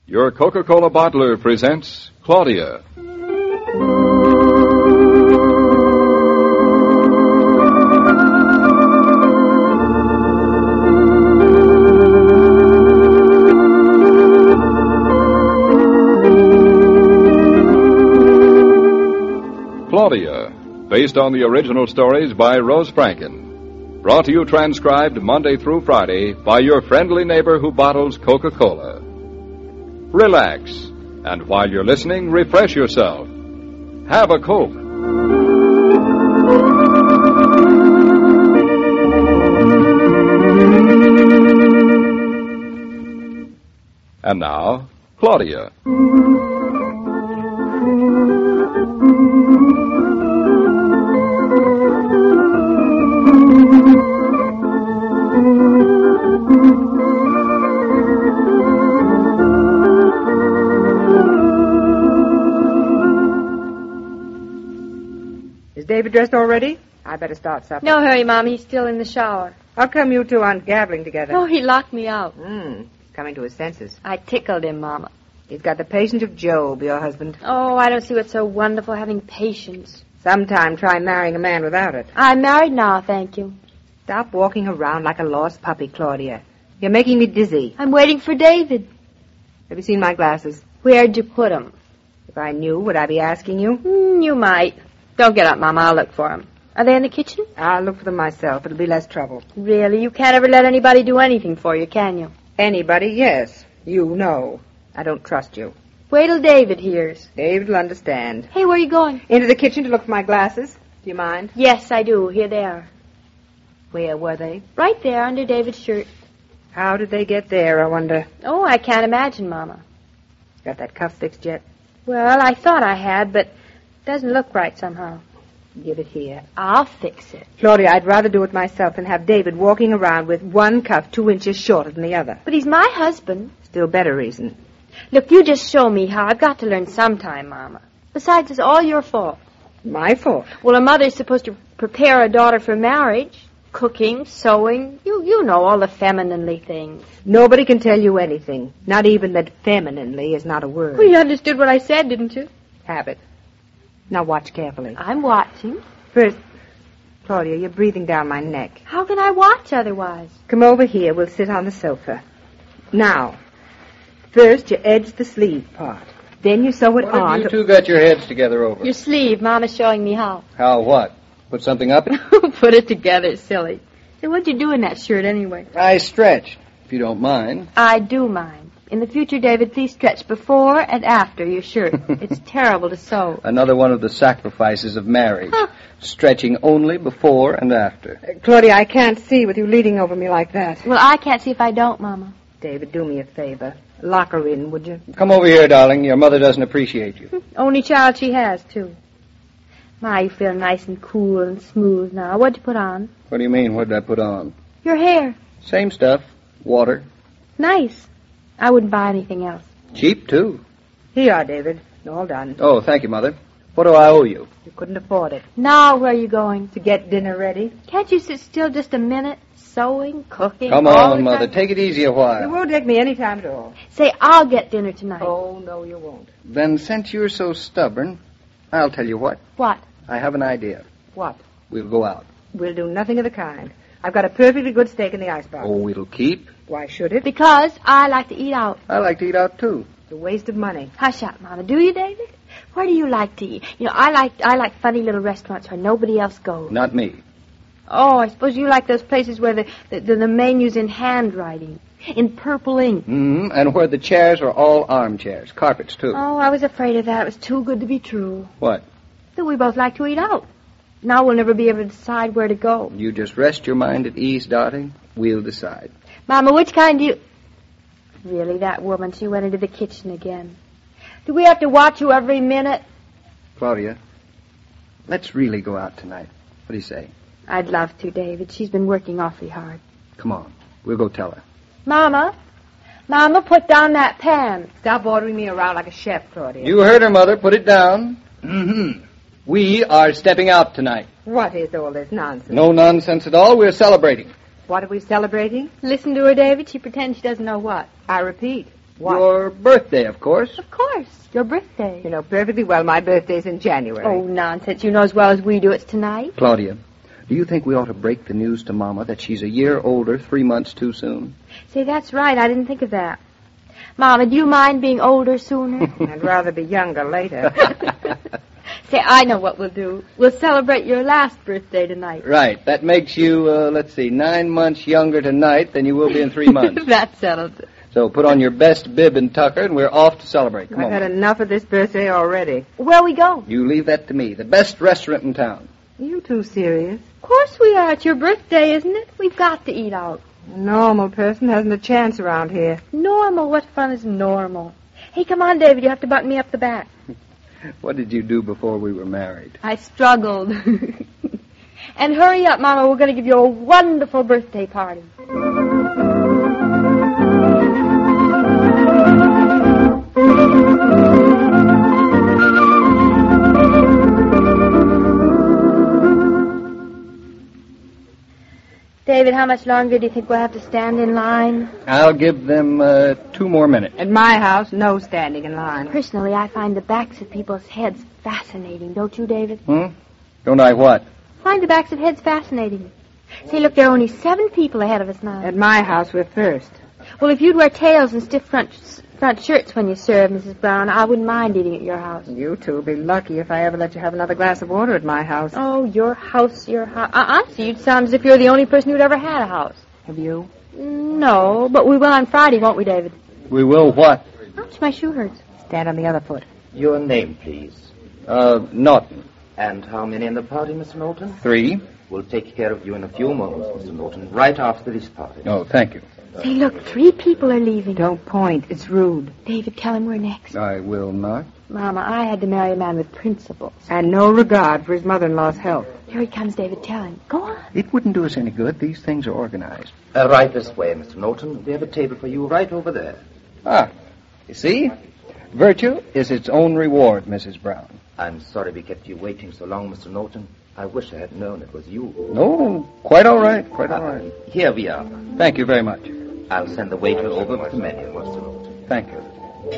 Your Coca-Cola bottler presents Claudia. Claudia, based on the original stories by Rose Franken. Brought to you transcribed Monday through Friday by your friendly neighbor who bottles Coca-Cola. Relax, and while you're listening, refresh yourself. Have a Coke. And now, Claudia. David dressed already? I better start supper. No hurry, Mom. He's still in the shower. How come you two aren't gabbling together? Oh, he locked me out. He's coming to his senses. I tickled him, Mama. He's got the patience of Job, your husband. Oh, I don't see what's so wonderful having patience. Sometime try marrying a man without it. I'm married now, thank you. Stop walking around like a lost puppy, Claudia. You're making me dizzy. I'm waiting for David. Have you seen my glasses? Where'd you put them? If I knew, would I be asking you? You might. Don't get up, Mama. I'll look for them. Are they in the kitchen? I'll look for them myself. It'll be less trouble. Really? You can't ever let anybody do anything for you, can you? Anybody, yes. You know. I don't trust you. Wait till David hears. David will understand. Hey, where are you going? Into the kitchen to look for my glasses. Do you mind? Yes, I do. Here they are. Where were they? Right there, under David's shirt. How did they get there, I wonder? Oh, I can't imagine, Mama. Got that cuff fixed yet? Well, I thought I had, but it doesn't look right somehow. Give it here. I'll fix it. Claudia, I'd rather do it myself than have David walking around with one cuff 2 inches shorter than the other. But he's my husband. Still better reason. Look, you just show me how. I've got to learn sometime, Mama. Besides, it's all your fault. My fault? Well, a mother's supposed to prepare a daughter for marriage. Cooking, sewing, you know, all the femininely things. Nobody can tell you anything. Not even that femininely is not a word. Well, you understood what I said, didn't you? Have it. Now watch carefully. I'm watching. First, Claudia, you're breathing down my neck. How can I watch otherwise? Come over here. We'll sit on the sofa. Now, first you edge the sleeve part. Then you sew it on. What have you two got your heads together over? Your sleeve. Mama's showing me how. How what? Put something up it? Put it together, silly. Say, what'd you do in that shirt anyway? I stretched, if you don't mind. I do mind. In the future, David, please stretch before and after your shirt. It's terrible to sew. Another one of the sacrifices of marriage. Huh. Stretching only before and after. Claudia, I can't see with you leaning over me like that. Well, I can't see if I don't, Mama. David, do me a favor. Lock her in, would you? Come over here, darling. Your mother doesn't appreciate you. Only child she has, too. My, you feel nice and cool and smooth now. What'd you put on? What do you mean, what did I put on? Your hair. Same stuff. Water. Nice. I wouldn't buy anything else. Cheap, too. Here you are, David. All done. Oh, thank you, Mother. What do I owe you? You couldn't afford it. Now, where are you going? To get dinner ready. Can't you sit still just a minute? Sewing, cooking. Come all on, the Mother. time? Take it easy a It while. won't take me any time at all. Say, I'll get dinner tonight. Oh, no, you won't. Then, since you're so stubborn, I'll tell you what. What? I have an idea. What? We'll go out. We'll do nothing of the kind. I've got a perfectly good steak in the icebox. Oh, it'll keep. Why should it? Because I like to eat out. I like to eat out, too. It's a waste of money. Hush up, Mama. Do you, David? Where do you like to eat? You know, I like funny little restaurants where nobody else goes. Not me. Oh, I suppose you like those places where the menu's in handwriting, in purple ink. Mm-hmm. And where the chairs are all armchairs. Carpets, too. Oh, I was afraid of that. It was too good to be true. What? That we both like to eat out. Now we'll never be able to decide where to go. You just rest your mind at ease, darling. We'll decide. Mama, which kind do you... Really, that woman, she went into the kitchen again. Do we have to watch you every minute? Claudia, let's really go out tonight. What do you say? I'd love to, David. She's been working awfully hard. Come on. We'll go tell her. Mama, put down that pan. Stop ordering me around like a chef, Claudia. You heard her, Mother. Put it down. Mm-hmm. We are stepping out tonight. What is all this nonsense? No nonsense at all. We're celebrating. What are we celebrating? Listen to her, David. She pretends she doesn't know what. I repeat, What? Your birthday, of course. Of course, your birthday. You know perfectly well my birthday's in January. Oh, nonsense. You know as well as we do it's tonight. Claudia, do you think we ought to break the news to Mama that she's a year older 3 months too soon? Say, that's right. I didn't think of that. Mama, do you mind being older sooner? I'd rather be younger later. Say, I know what we'll do. We'll celebrate your last birthday tonight. Right. That makes you, 9 months younger tonight than you will be in 3 months. That settles it. So put on your best bib and tucker, and we're off to celebrate. Come I've on. had enough of this birthday already. Where we go? You leave that to me. The best restaurant in town. You too serious? Of course we are. It's your birthday, isn't it? We've got to eat out. A normal person hasn't a chance around here. Normal? What fun is normal? Hey, come on, David. You have to button me up the back. What did you do before we were married? I struggled. And hurry up, Mama. We're going to give you a wonderful birthday party. David, how much longer do you think we'll have to stand in line? I'll give them 2 more minutes. At my house, no standing in line. Personally, I find the backs of people's heads fascinating, don't you, David? Don't I what? Find the backs of heads fascinating. See, look, there are only 7 people ahead of us now. At my house, we're first. Well, if you'd wear tails and stiff front shirts when you serve, Mrs. Brown, I wouldn't mind eating at your house. You two will be lucky if I ever let you have another glass of water at my house. Oh, your house, your house. Honestly, you'd sound as if you're the only person who'd ever had a house. Have you? No, but we will on Friday, won't we, David? We will what? Ouch, my shoe hurts. Stand on the other foot. Your name, please. Norton. And how many in the party, Mr. Norton? 3. We'll take care of you in a few moments, Mr. Norton, right after this party. Oh, thank you. Say, look, 3 people are leaving. Don't point. It's rude. David, tell him we're next. I will not. Mama, I had to marry a man with principles. And no regard for his mother-in-law's health. Here he comes, David. Tell him. Go on. It wouldn't do us any good. These things are organized. Right this way, Mr. Norton. We have a table for you right over there. Ah, you see? Virtue is its own reward, Mrs. Brown. I'm sorry we kept you waiting so long, Mr. Norton. I wish I had known it was you. No, quite all right. Quite all right. Here we are. Thank you very much. I'll send the waiter over with the menu, Mr. Norton. Thank you.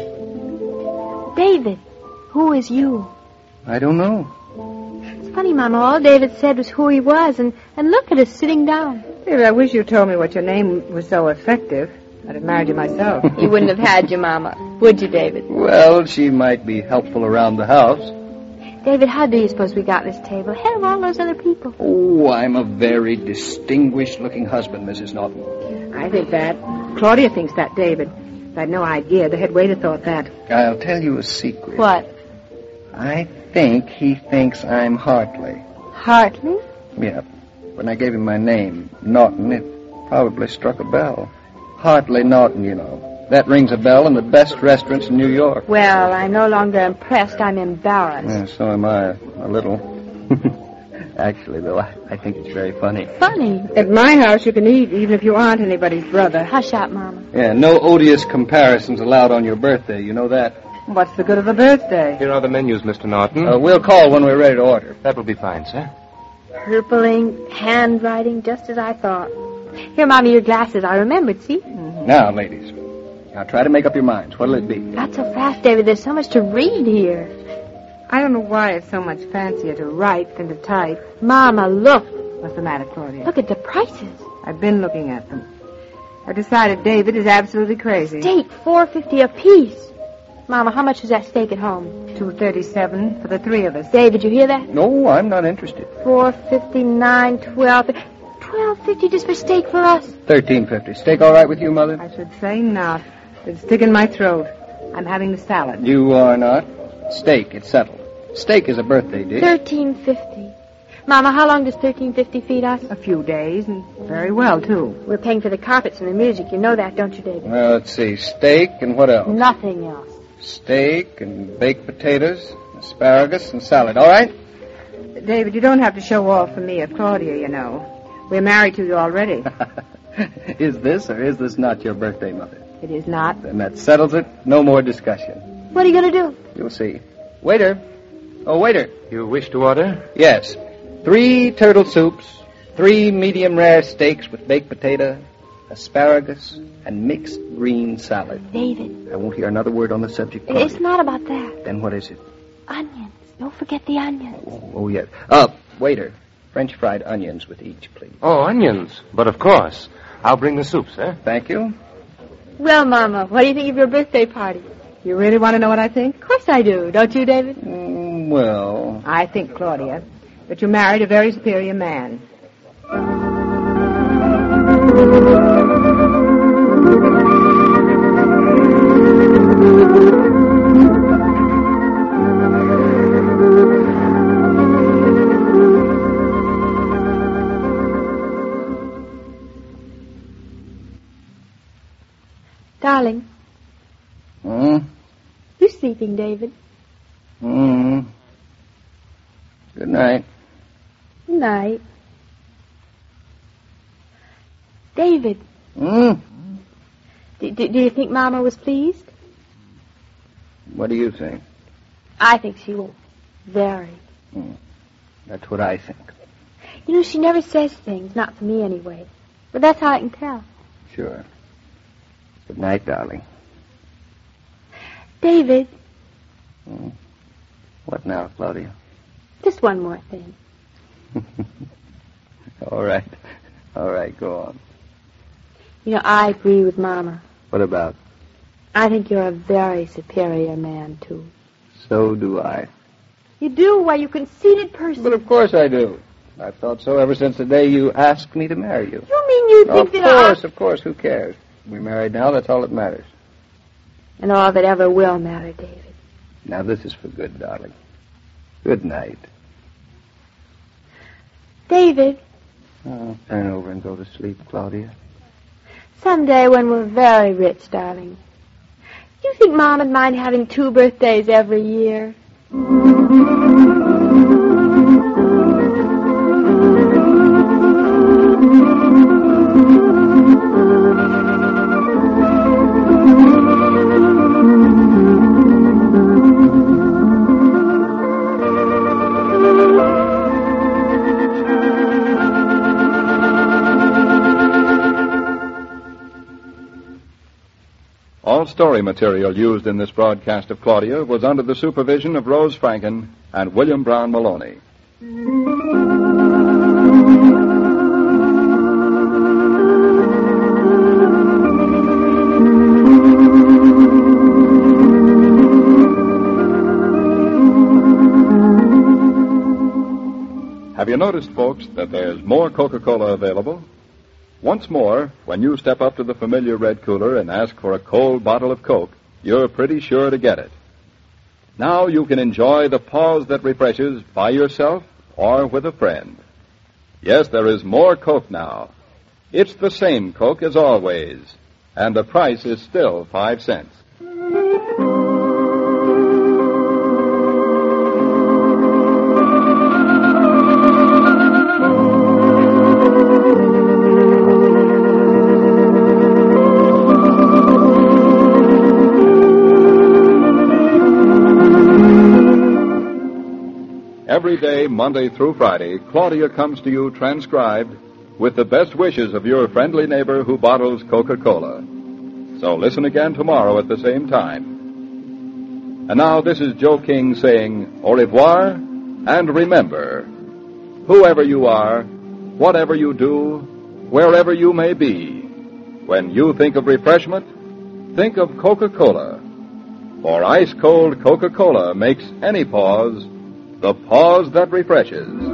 David, who is you? I don't know. It's funny, Mama. All David said was who he was, and look at us sitting down. David, I wish you told me what your name was so effective. I'd have married you myself. You wouldn't have had your Mama, would you, David? Well, she might be helpful around the house. David, how do you suppose we got this table ahead of all those other people? Oh, I'm a very distinguished-looking husband, Mrs. Norton. I think that. Claudia thinks that, David. I'd no idea. The head waiter thought that. I'll tell you a secret. What? I think he thinks I'm Hartley. Hartley? Yeah. When I gave him my name, Norton, it probably struck a bell. Hartley Norton, you know. That rings a bell in the best restaurants in New York. Well, I'm no longer impressed. I'm embarrassed. Yeah, so am I, a little. Actually, though, I think it's very funny. Funny. At my house, you can eat even if you aren't anybody's brother. Hush up, Mama. Yeah, no odious comparisons allowed on your birthday. You know that? What's the good of a birthday? Here are the menus, Mr. Norton. We'll call when we're ready to order. That will be fine, sir. Purple ink, handwriting, just as I thought. Here, Mommy, your glasses. I remembered, see? Now, ladies, now try to make up your minds. What'll it be? Not so fast, David. There's so much to read here. I don't know why it's so much fancier to write than to type. Mama, look. What's the matter, Claudia? Look at the prices. I've been looking at them. I've decided David is absolutely crazy. Steak, $4.50 apiece. Mama, how much is that steak at home? $2.37 for the 3 of us. David, you hear that? No, I'm not interested. $4.59, $12.50 just for steak for us. $13.50. Steak all right with you, Mother? I should say not. It'd stick in my throat. I'm having the salad. You are not. Steak, it's settled. Steak is a birthday dish. $13.50. Mama, how long does $13.50 feed us? A few days, and very well, too. We're paying for the carpets and the music. You know that, don't you, David? Well, let's see. Steak and what else? Nothing else. Steak and baked potatoes, asparagus and salad. All right? David, you don't have to show off for me or Claudia, you know. We're married to you already. Is this or is this not your birthday, Mother? It is not. Then that settles it. No more discussion. What are you going to do? You'll see. Waiter. Oh, waiter. You wish to order? Yes. 3 turtle soups, 3 medium rare steaks with baked potato, asparagus, and mixed green salad. David, I won't hear another word on the subject. it's not about that. Then what is it? Onions. Don't forget the onions. Oh, yes. Waiter. French fried onions with each, please. Oh, onions. But of course. I'll bring the soup, sir. Thank you. Well, Mama, what do you think of your birthday party? You really want to know what I think? Of course I do. Don't you, David? Well... I think, Claudia, that you married a very superior man. Darling, you sleeping, David? Good night. Good night. David, do you think Mama was pleased? What do you think? I think she will. Very. That's what I think. You know, she never says things, not to me anyway. But that's how I can tell. Sure. Good night, darling. David, What now, Claudia? just one more thing. All right. All right, go on. You know, I agree with Mama. What about? I think you're a very superior man, too. So do I. You do? Why, you conceited person. But of course I do. I've thought so ever since the day you asked me to marry you. You mean you think that Of course, who cares? We're married now, that's all that matters. And all that ever will matter, David. Now this is for good, darling. Good night. David, Turn over and go to sleep, Claudia. someday when we're very rich, darling, do you think Mom would mind having 2 birthdays every year? All story material used in this broadcast of Claudia was under the supervision of Rose Franken and William Brown Maloney. Have you noticed, folks, that there's more Coca-Cola available? Once more, when you step up to the familiar red cooler and ask for a cold bottle of Coke, you're pretty sure to get it. Now you can enjoy the pause that refreshes by yourself or with a friend. Yes, there is more Coke now. It's the same Coke as always, and the price is still 5 cents. Every day, Monday through Friday, Claudia comes to you transcribed with the best wishes of your friendly neighbor who bottles Coca-Cola. So listen again tomorrow at the same time. And now this is Joe King saying au revoir, and remember, whoever you are, whatever you do, wherever you may be, when you think of refreshment, think of Coca-Cola. For ice-cold Coca-Cola makes any pause the pause that refreshes.